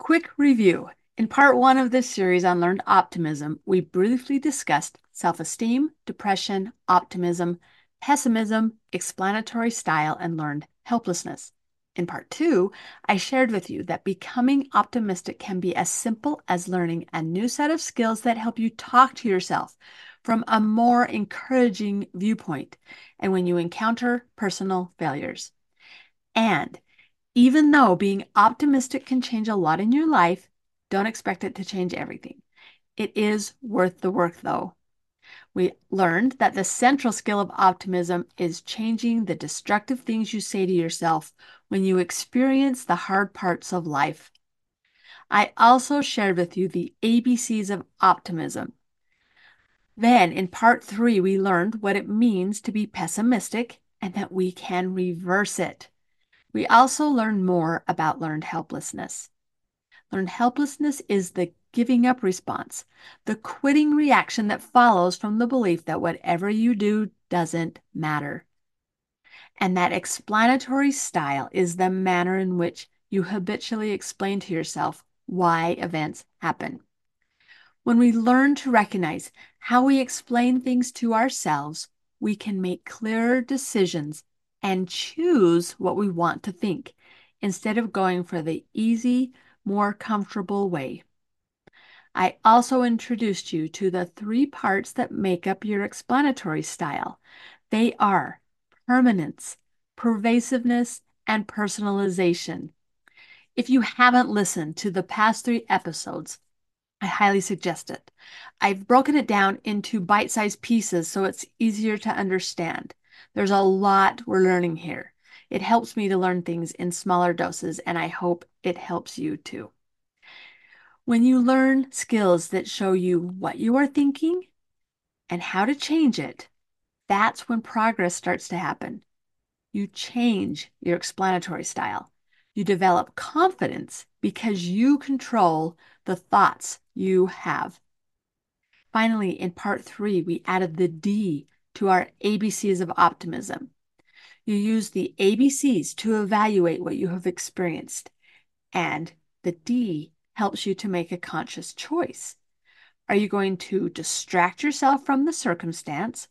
Quick review. In part one of this series on learned optimism, we briefly discussed self-esteem, depression, optimism, pessimism, explanatory style, and learned helplessness. In part two, I shared with you that becoming optimistic can be as simple as learning a new set of skills that help you talk to yourself from a more encouraging viewpoint and when you encounter personal failures. And even though being optimistic can change a lot in your life, don't expect it to change everything. It is worth the work, though. We learned that the central skill of optimism is changing the destructive things you say to yourself when you experience the hard parts of life. I also shared with you the ABCs of optimism. Then, in part three, we learned what it means to be pessimistic and that we can reverse it. We also learned more about learned helplessness. Learned helplessness is the giving up response, the quitting reaction that follows from the belief that whatever you do doesn't matter. And that explanatory style is the manner in which you habitually explain to yourself why events happen. When we learn to recognize how we explain things to ourselves, we can make clearer decisions and choose what we want to think instead of going for the easy, more comfortable way. I also introduced you to the three parts that make up your explanatory style. They are permanence, pervasiveness, and personalization. If you haven't listened to the past three episodes, I highly suggest it. I've broken it down into bite-sized pieces so it's easier to understand. There's a lot we're learning here. It helps me to learn things in smaller doses, and I hope it helps you too. When you learn skills that show you what you are thinking and how to change it, that's when progress starts to happen. You change your explanatory style. You develop confidence because you control the thoughts you have. Finally, in part three, we added the D to our ABCs of optimism. You use the ABCs to evaluate what you have experienced, and the D helps you to make a conscious choice. Are you going to distract yourself from the circumstance,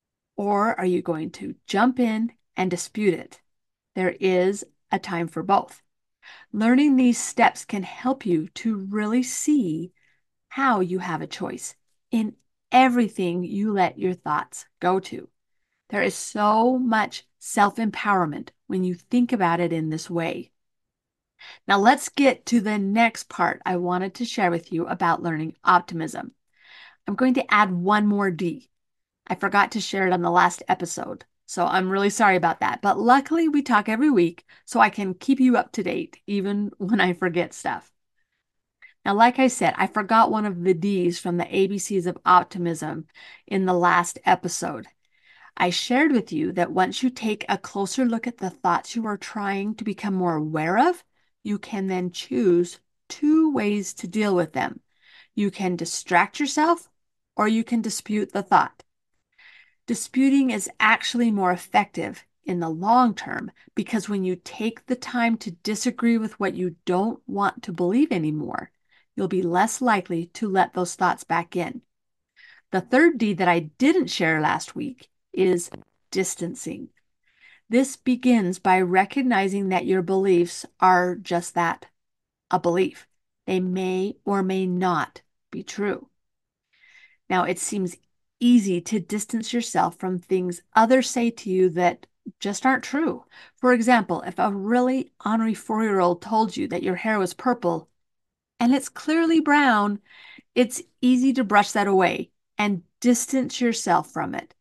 or are you going to jump in and dispute it? There is a time for both. Learning these steps can help you to really see how you have a choice in everything you let your thoughts go to. There is so much self-empowerment when you think about it in this way. Now let's get to the next part I wanted to share with you about learning optimism. I'm going to add one more D. I forgot to share it on the last episode, so I'm really sorry about that. But luckily, we talk every week, so I can keep you up to date even when I forget stuff. Now, like I said, I forgot one of the D's from the ABCs of optimism in the last episode. I shared with you that once you take a closer look at the thoughts you are trying to become more aware of, you can then choose two ways to deal with them. You can distract yourself or you can dispute the thought. Disputing is actually more effective in the long term because when you take the time to disagree with what you don't want to believe anymore, you'll be less likely to let those thoughts back in. The third D that I didn't share last week is distancing. This begins by recognizing that your beliefs are just that, a belief. They may or may not be true. Now, it seems easy to distance yourself from things others say to you that just aren't true. For example, if a really ornery 4-year-old told you that your hair was purple and it's clearly brown, it's easy to brush that away and distance yourself from it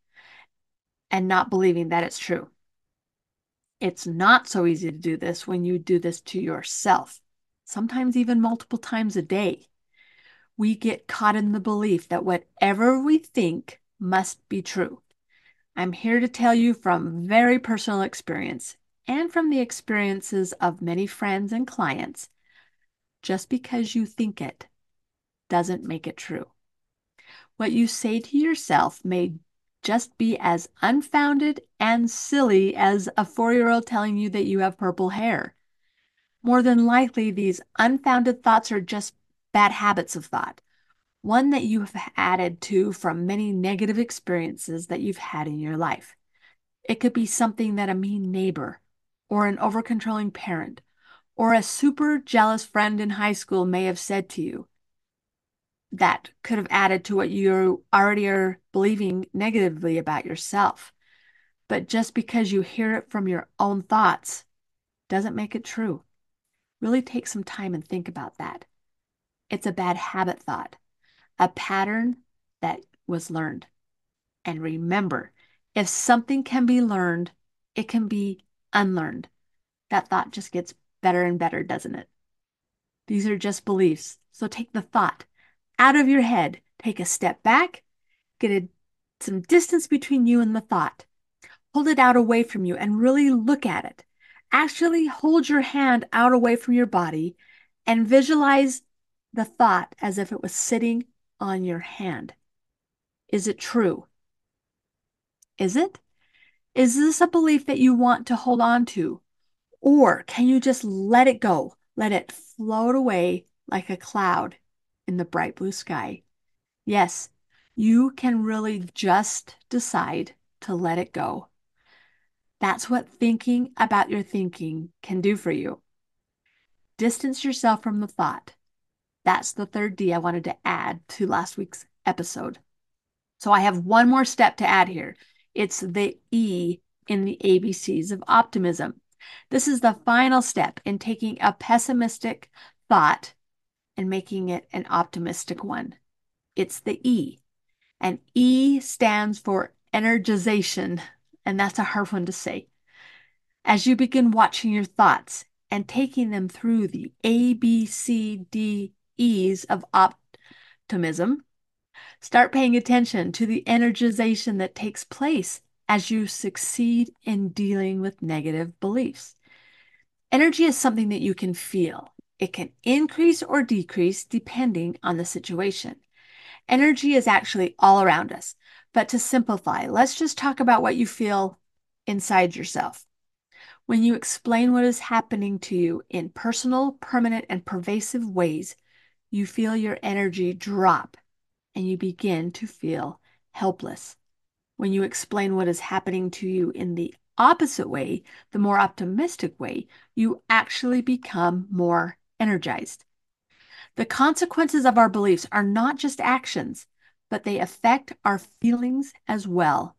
and not believing that it's true. It's not so easy to do this when you do this to yourself, sometimes even multiple times a day. We get caught in the belief that whatever we think must be true. I'm here to tell you from very personal experience and from the experiences of many friends and clients, just because you think it doesn't make it true. What you say to yourself may just be as unfounded and silly as a 4-year-old telling you that you have purple hair. More than likely, these unfounded thoughts are just bad habits of thought, one that you have added to from many negative experiences that you've had in your life. It could be something that a mean neighbor, or an over-controlling parent, or a super jealous friend in high school may have said to you that could have added to what you already are believing negatively about yourself. But just because you hear it from your own thoughts doesn't make it true. Really take some time and think about that. It's a bad habit thought, a pattern that was learned. And remember, if something can be learned, it can be unlearned. That thought just gets better and better, doesn't it? These are just beliefs. So take the thought out of your head, take a step back, some distance between you and the thought. Hold it out away from you and really look at it. Actually hold your hand out away from your body and visualize the thought as if it was sitting on your hand. Is it true? Is it? Is this a belief that you want to hold on to? Or can you just let it go? Let it float away like a cloud in the bright blue sky. Yes, you can really just decide to let it go. That's what thinking about your thinking can do for you. Distance yourself from the thought. That's the third D I wanted to add to last week's episode. So I have one more step to add here. It's the E in the ABCs of optimism. This is the final step in taking a pessimistic thought and making it an optimistic one. It's the E. And E stands for energization, and that's a hard one to say. As you begin watching your thoughts and taking them through the A, B, C, D, E's of optimism, start paying attention to the energization that takes place as you succeed in dealing with negative beliefs. Energy is something that you can feel. It can increase or decrease depending on the situation. Energy is actually all around us. But to simplify, let's just talk about what you feel inside yourself. When you explain what is happening to you in personal, permanent, and pervasive ways, you feel your energy drop and you begin to feel helpless. When you explain what is happening to you in the opposite way, the more optimistic way, you actually become more energized. The consequences of our beliefs are not just actions, but they affect our feelings as well.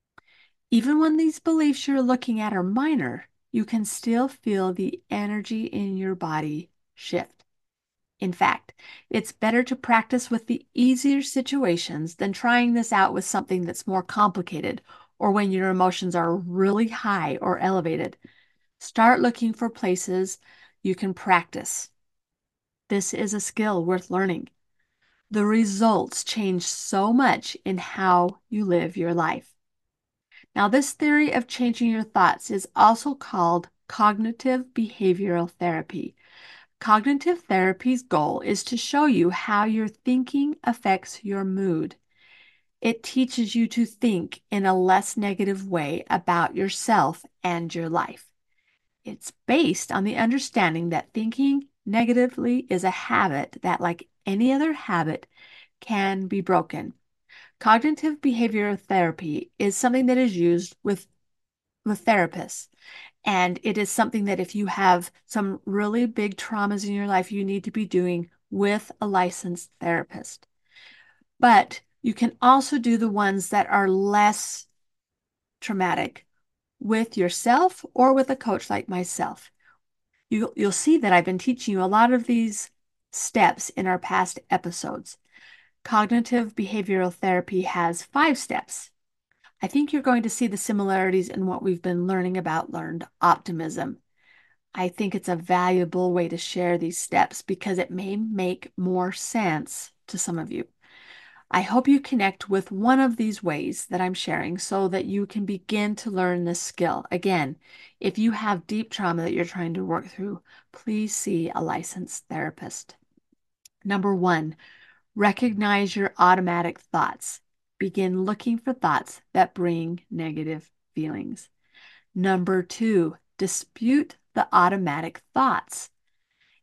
Even when these beliefs you're looking at are minor, you can still feel the energy in your body shift. In fact, it's better to practice with the easier situations than trying this out with something that's more complicated or when your emotions are really high or elevated. Start looking for places you can practice. This is a skill worth learning. The results change so much in how you live your life. Now, this theory of changing your thoughts is also called cognitive behavioral therapy. Cognitive therapy's goal is to show you how your thinking affects your mood. It teaches you to think in a less negative way about yourself and your life. It's based on the understanding that thinking negatively is a habit that, like any other habit, can be broken. Cognitive behavioral therapy is something that is used with therapists. And it is something that if you have some really big traumas in your life, you need to be doing with a licensed therapist. But you can also do the ones that are less traumatic with yourself or with a coach like myself. You'll see that I've been teaching you a lot of these steps in our past episodes. Cognitive behavioral therapy has 5 steps. I think you're going to see the similarities in what we've been learning about learned optimism. I think it's a valuable way to share these steps because it may make more sense to some of you. I hope you connect with one of these ways that I'm sharing so that you can begin to learn this skill. Again, if you have deep trauma that you're trying to work through, please see a licensed therapist. Number 1, recognize your automatic thoughts. Begin looking for thoughts that bring negative feelings. Number 2, dispute the automatic thoughts.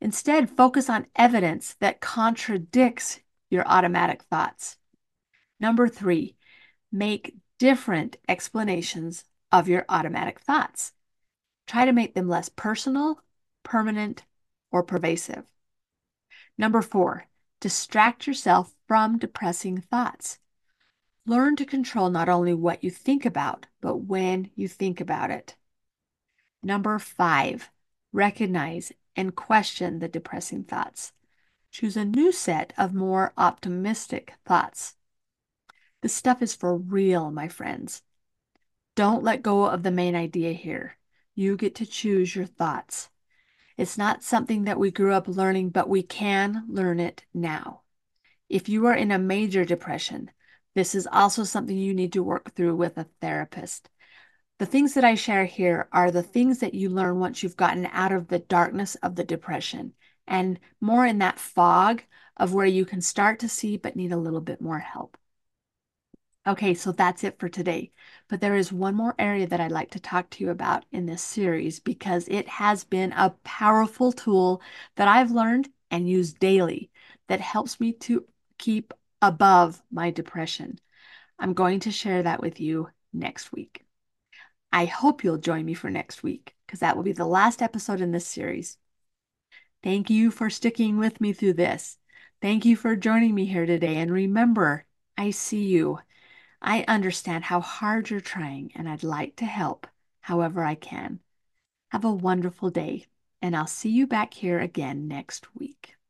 Instead, focus on evidence that contradicts your automatic thoughts. Number 3, make different explanations of your automatic thoughts. Try to make them less personal, permanent, or pervasive. Number 4, distract yourself from depressing thoughts. Learn to control not only what you think about, but when you think about it. Number 5, recognize and question the depressing thoughts. Choose a new set of more optimistic thoughts. This stuff is for real, my friends. Don't let go of the main idea here. You get to choose your thoughts. It's not something that we grew up learning, but we can learn it now. If you are in a major depression, this is also something you need to work through with a therapist. The things that I share here are the things that you learn once you've gotten out of the darkness of the depression and more in that fog of where you can start to see but need a little bit more help. Okay, so that's it for today. But there is one more area that I'd like to talk to you about in this series because it has been a powerful tool that I've learned and use daily that helps me to keep above my depression. I'm going to share that with you next week. I hope you'll join me for next week because that will be the last episode in this series. Thank you for sticking with me through this. Thank you for joining me here today. And remember, I see you. I understand how hard you're trying, and I'd like to help however I can. Have a wonderful day, and I'll see you back here again next week.